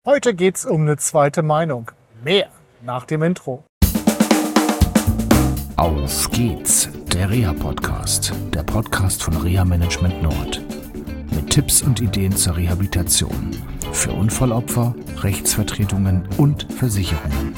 Heute geht's um eine zweite Meinung. Mehr nach dem Intro. Auf geht's, der Reha-Podcast, der Podcast von Reha Management Nord. Mit Tipps und Ideen zur Rehabilitation für Unfallopfer, Rechtsvertretungen und Versicherungen.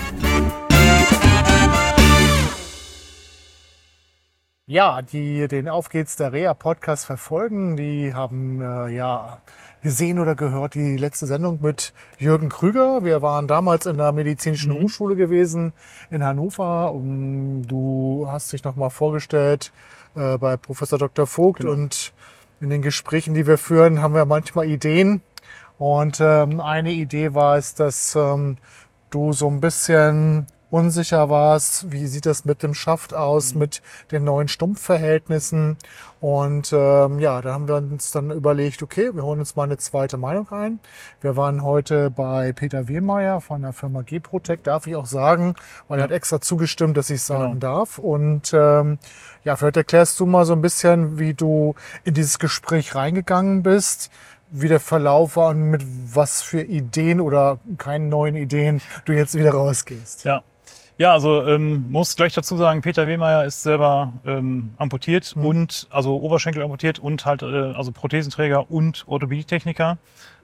Ja, die den Auf geht's, der Reha-Podcast verfolgen, die haben gesehen oder gehört die letzte Sendung mit Jürgen Krüger. Wir waren damals in der Medizinischen Hochschule gewesen in Hannover. Und du hast dich nochmal vorgestellt bei Professor Dr. Vogt. Genau. Und in den Gesprächen, die wir führen, haben wir manchmal Ideen. Und eine Idee war es, dass du so ein bisschen unsicher warst, wie sieht das mit dem Schaft aus, mit den neuen Stumpfverhältnissen. Und da haben wir uns dann überlegt, okay, wir holen uns mal eine zweite Meinung ein. Wir waren heute bei Peter Wehmeier von der Firma G-Protect, darf ich auch sagen, weil er hat extra zugestimmt, dass ich es sagen darf. Und vielleicht erklärst du mal so ein bisschen, wie du in dieses Gespräch reingegangen bist, wie der Verlauf war und mit was für Ideen oder keinen neuen Ideen du jetzt wieder rausgehst. Ja, also muss gleich dazu sagen, Peter Wehmeier ist selber amputiert und also Oberschenkel amputiert und halt also Prothesenträger und Orthopädietechniker.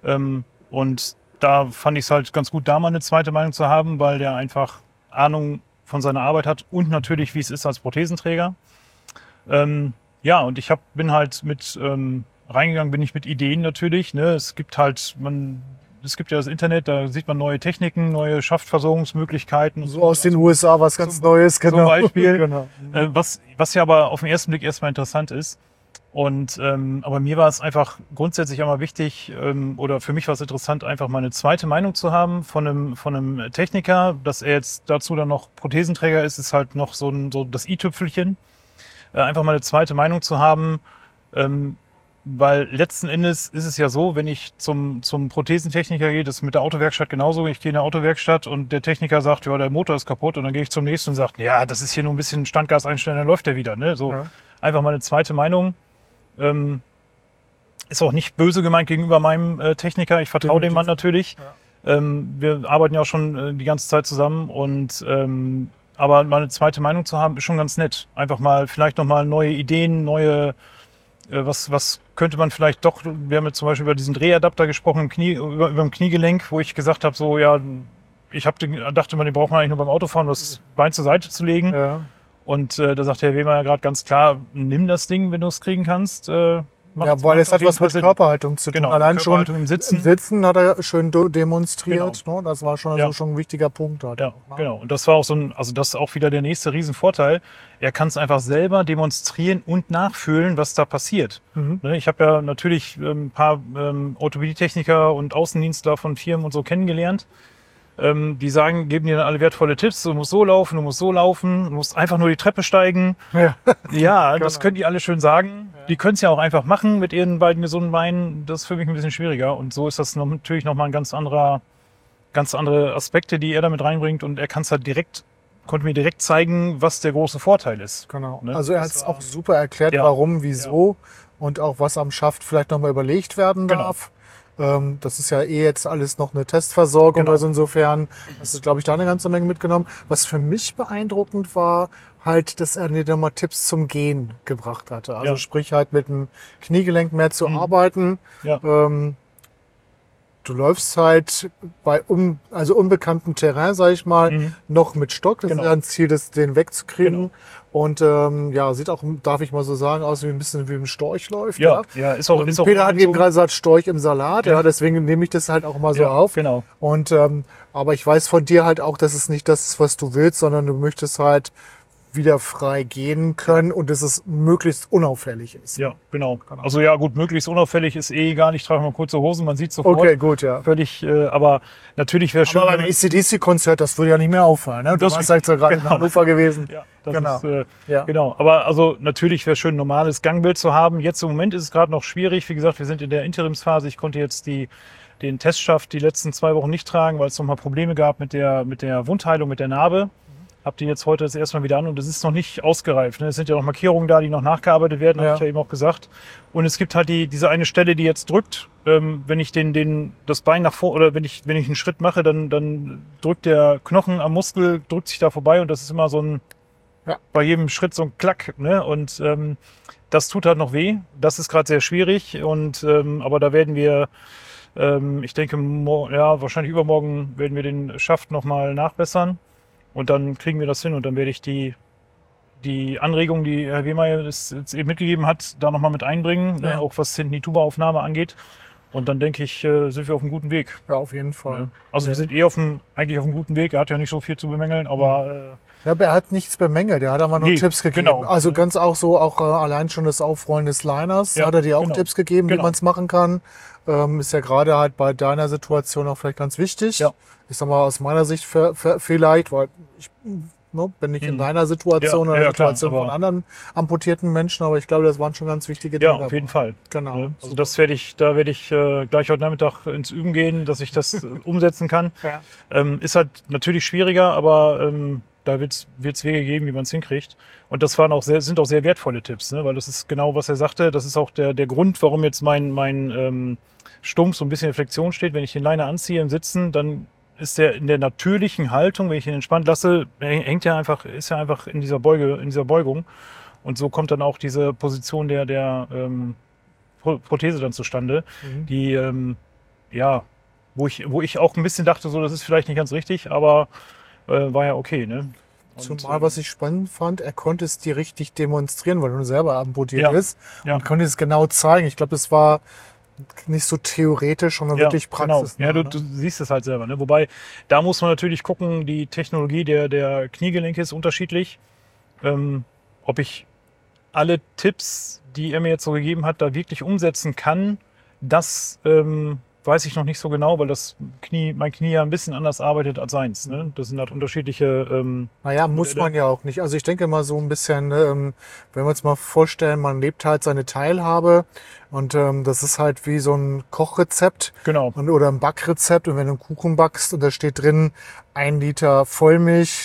Und da fand ich es halt ganz gut, da mal eine zweite Meinung zu haben, weil der einfach Ahnung von seiner Arbeit hat und natürlich, wie es ist als Prothesenträger. Und ich bin halt mit reingegangen, bin ich mit Ideen natürlich. Ne? Es gibt ja das Internet, da sieht man neue Techniken, neue Schaftversorgungsmöglichkeiten. So aus den USA was ganz Neues, genau. Zum Beispiel, genau. Was ja aber auf den ersten Blick erstmal interessant ist. Und aber mir war es einfach grundsätzlich einmal wichtig, oder für mich war es interessant, einfach mal eine zweite Meinung zu haben von einem Techniker. Dass er jetzt dazu dann noch Prothesenträger ist halt noch so das i-Tüpfelchen. Einfach mal eine zweite Meinung zu haben. Weil letzten Endes ist es ja so, wenn ich zum Prothesentechniker gehe, das ist mit der Autowerkstatt genauso. Ich gehe in der Autowerkstatt und der Techniker sagt, ja, der Motor ist kaputt. Und dann gehe ich zum nächsten und sage, ja, das ist hier nur ein bisschen Standgas einstellen, dann läuft der wieder. Ne? So Einfach mal eine zweite Meinung. Ist auch nicht böse gemeint gegenüber meinem Techniker. Ich vertraue dem Mann natürlich. Ja. Wir arbeiten ja auch schon die ganze Zeit zusammen. Und aber mal eine zweite Meinung zu haben, ist schon ganz nett. Einfach mal vielleicht nochmal neue Ideen, was könnte man vielleicht doch, wir haben jetzt zum Beispiel über diesen Drehadapter gesprochen, über dem Kniegelenk, wo ich gesagt habe, dachte man, den braucht man eigentlich nur beim Autofahren, das Bein zur Seite zu legen. Ja. Und da sagt Herr Wehmeier gerade ganz klar, nimm das Ding, wenn du es kriegen kannst. Weil es hat was mit Körperhaltung zu tun. Genau, allein schon im Sitzen. Sitzen hat er schön demonstriert. Genau. Ne? Das war schon ein wichtiger Punkt. Genau. Und das war auch das ist auch wieder der nächste Riesenvorteil. Er kann es einfach selber demonstrieren und nachfühlen, was da passiert. Ich habe ja natürlich ein paar Orthopädietechniker und Außendienstler von Firmen und so kennengelernt. Die geben dir dann alle wertvolle Tipps. Du musst so laufen, du musst einfach nur die Treppe steigen. Ja, genau. Das können die alle schön sagen. Ja. Die können es ja auch einfach machen mit ihren beiden gesunden Beinen. Das ist für mich ein bisschen schwieriger. Und so ist das natürlich nochmal ein ganz andere Aspekte, die er damit reinbringt. Und er konnte mir direkt zeigen, was der große Vorteil ist. Genau. Ne? Also er hat es auch super erklärt, warum, wieso und auch was am Schaft vielleicht nochmal überlegt werden darf. Das ist ja jetzt alles noch eine Testversorgung, also insofern hast du, glaube ich, da eine ganze Menge mitgenommen. Was für mich beeindruckend war, halt, dass er mir da mal Tipps zum Gehen gebracht hatte. Also sprich halt mit dem Kniegelenk mehr zu arbeiten. Ja. Du läufst halt bei unbekanntem Terrain, sag ich mal, noch mit Stock. Das ist ja ein Ziel, den wegzukriegen. Genau. Und sieht auch, darf ich mal so sagen, aus wie ein bisschen wie ein Storch läuft. Ja, ist auch. Peter hat eben gerade gesagt, Storch im Salat. Ja, deswegen nehme ich das halt auch mal so auf. Genau. Und aber ich weiß von dir halt auch, dass es nicht das ist, was du willst, sondern du möchtest halt wieder frei gehen können und dass es möglichst unauffällig ist. Ja, genau. Also möglichst unauffällig ist egal. Ich trage mal kurze Hosen, man sieht sofort. Okay, gut, ja. Völlig, aber natürlich wäre schön. Aber beim AC/DC-Konzert, das würde ja nicht mehr auffallen. Ne? Du warst halt so gerade in Hannover gewesen. Ja, das ist, genau. Aber also natürlich wäre schön, ein normales Gangbild zu haben. Jetzt im Moment ist es gerade noch schwierig. Wie gesagt, wir sind in der Interimsphase. Ich konnte jetzt den Testschaft die letzten 2 Wochen nicht tragen, weil es nochmal Probleme gab mit der Wundheilung, mit der Narbe. habe die jetzt heute das erste Mal wieder an und es ist noch nicht ausgereift. Ne? Es sind ja noch Markierungen da, die noch nachgearbeitet werden, habe ich ja eben auch gesagt. Und es gibt halt diese eine Stelle, die jetzt drückt. Wenn ich das Bein nach vor oder wenn ich einen Schritt mache, dann drückt der Knochen am Muskel, drückt sich da vorbei und das ist immer so ein bei jedem Schritt so ein Klack. Ne? Und das tut halt noch weh. Das ist gerade sehr schwierig. Und aber da werden wir ich denke, wahrscheinlich übermorgen werden wir den Schaft nochmal nachbessern und dann kriegen wir das hin und dann werde ich die Anregung, die Herr Wehmeier jetzt eben mitgegeben hat, da nochmal mit einbringen, auch was hinten die Tuba-Aufnahme angeht. Und dann denke ich, sind wir auf einem guten Weg. Ja, auf jeden Fall. Ja. Also wir sind eigentlich auf einem guten Weg. Er hat ja nicht so viel zu bemängeln, aber... aber er hat nichts bemängelt, er hat aber nur Tipps gegeben. Genau. Also ganz auch allein schon das Aufrollen des Liners, hat er dir auch Tipps gegeben, wie man es machen kann. Ist ja gerade halt bei deiner Situation auch vielleicht ganz wichtig. Ja. Ich sag mal aus meiner Sicht vielleicht, weil ich bin nicht in deiner Situation oder in der Situation von anderen amputierten Menschen, aber ich glaube, das waren schon ganz wichtige Dinge. Ja, auf jeden Fall. Genau. Also da werde ich gleich heute Nachmittag ins Üben gehen, dass ich das umsetzen kann. Ja. Ist halt natürlich schwieriger, aber da wird's Wege geben, wie man es hinkriegt. Und das sind auch sehr wertvolle Tipps, ne? Weil das ist genau, was er sagte. Das ist auch der Grund, warum jetzt mein Stumpf so ein bisschen in Flexion steht. Wenn ich den Liner anziehe im Sitzen, dann ist der in der natürlichen Haltung, wenn ich ihn entspannt lasse, ist ja einfach in dieser Beugung. Und so kommt dann auch diese Position der Prothese dann zustande, die wo ich auch ein bisschen dachte, so das ist vielleicht nicht ganz richtig, aber war ja okay, ne? Zumal, was ich spannend fand, er konnte es dir richtig demonstrieren, weil du selber amputiert bist und konnte es genau zeigen. Ich glaube, das war nicht so theoretisch, sondern wirklich Praxis. Genau. Ja, du siehst es halt selber. Ne? Wobei, da muss man natürlich gucken, die Technologie der Kniegelenke ist unterschiedlich. Ob ich alle Tipps, die er mir jetzt so gegeben hat, da wirklich umsetzen kann, das weiß ich noch nicht so genau, weil mein Knie ja ein bisschen anders arbeitet als seins. Ne? Das sind halt unterschiedliche... muss man ja auch nicht. Also ich denke mal so ein bisschen, wenn wir uns mal vorstellen, man lebt halt seine Teilhabe und das ist halt wie so ein Kochrezept oder ein Backrezept. Und wenn du einen Kuchen backst und da steht drin 1 Liter Vollmilch,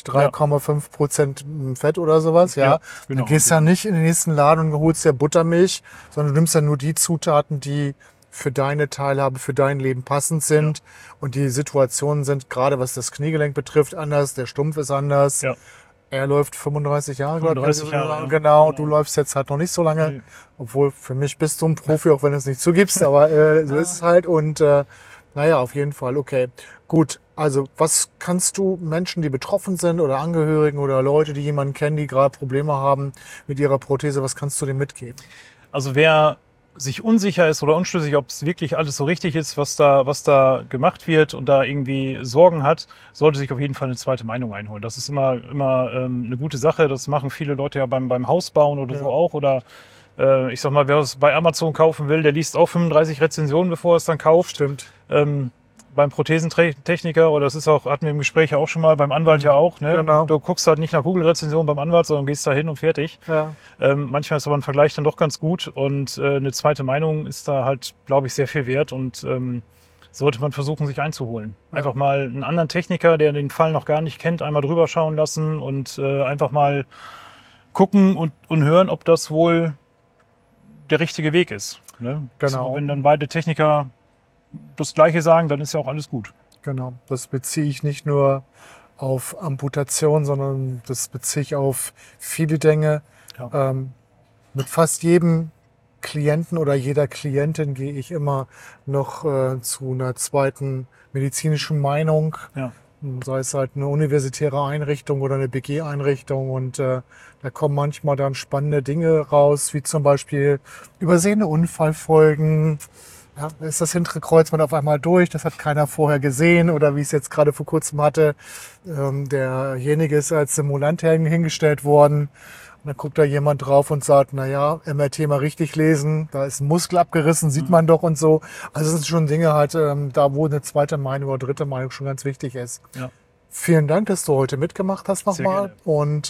3,5% Fett oder sowas, dann gehst du ja nicht in den nächsten Laden und holst dir Buttermilch, sondern du nimmst ja nur die Zutaten, die für deine Teilhabe, für dein Leben passend sind. Und die Situationen sind, gerade was das Kniegelenk betrifft, anders. Der Stumpf ist anders. Ja. Er läuft 35 Jahre, glaube ich. Genau. Du läufst jetzt halt noch nicht so lange. Obwohl, für mich bist du ein Profi, auch wenn du es nicht zugibst. Aber so ist es halt. Und auf jeden Fall. Okay, gut. Also was kannst du Menschen, die betroffen sind oder Angehörigen oder Leute, die jemanden kennen, die gerade Probleme haben mit ihrer Prothese, was kannst du denen mitgeben? Also wer sich unsicher ist oder unschlüssig, ob es wirklich alles so richtig ist, was da gemacht wird und da irgendwie Sorgen hat, sollte sich auf jeden Fall eine zweite Meinung einholen. Das ist immer eine gute Sache. Das machen viele Leute ja beim Hausbauen oder so auch. Oder ich sag mal, wer es bei Amazon kaufen will, der liest auch 35 Rezensionen, bevor er es dann kauft. Stimmt. Beim Prothesentechniker, oder das ist auch, hatten wir im Gespräch auch schon mal, beim Anwalt ja auch, ne? Genau. Du guckst halt nicht nach Google-Rezensionen beim Anwalt, sondern gehst da hin und fertig. Ja. Manchmal ist aber ein Vergleich dann doch ganz gut und eine zweite Meinung ist da halt, glaube ich, sehr viel wert und sollte man versuchen, sich einzuholen. Ja. Einfach mal einen anderen Techniker, der den Fall noch gar nicht kennt, einmal drüber schauen lassen und einfach mal gucken und hören, ob das wohl der richtige Weg ist. Ne? Genau. Also, wenn dann beide Techniker das Gleiche sagen, dann ist ja auch alles gut. Genau, das beziehe ich nicht nur auf Amputation, sondern das beziehe ich auf viele Dinge. Ja. Mit fast jedem Klienten oder jeder Klientin gehe ich immer noch zu einer zweiten medizinischen Meinung. Ja. Sei es halt eine universitäre Einrichtung oder eine BG-Einrichtung und da kommen manchmal dann spannende Dinge raus, wie zum Beispiel übersehene Unfallfolgen. Ja, da ist das hintere Kreuzband auf einmal durch, das hat keiner vorher gesehen oder wie ich es jetzt gerade vor kurzem hatte, derjenige ist als Simulant hingestellt worden und dann guckt da jemand drauf und sagt, naja, MRT mal richtig lesen, da ist ein Muskel abgerissen, sieht man doch und so. Also das sind schon Dinge halt, da wo eine zweite Meinung oder dritte Meinung schon ganz wichtig ist. Ja. Vielen Dank, dass du heute mitgemacht hast nochmal. Und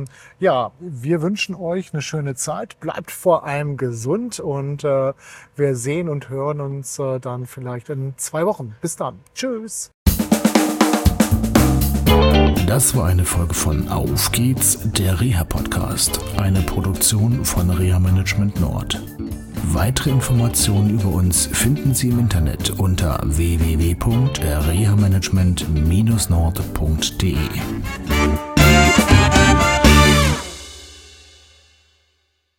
wir wünschen euch eine schöne Zeit. Bleibt vor allem gesund und wir sehen und hören uns dann vielleicht in 2 Wochen. Bis dann. Tschüss. Das war eine Folge von Auf geht's, der Reha-Podcast, eine Produktion von Reha Management Nord. Weitere Informationen über uns finden Sie im Internet unter www.rehamanagement-nord.de.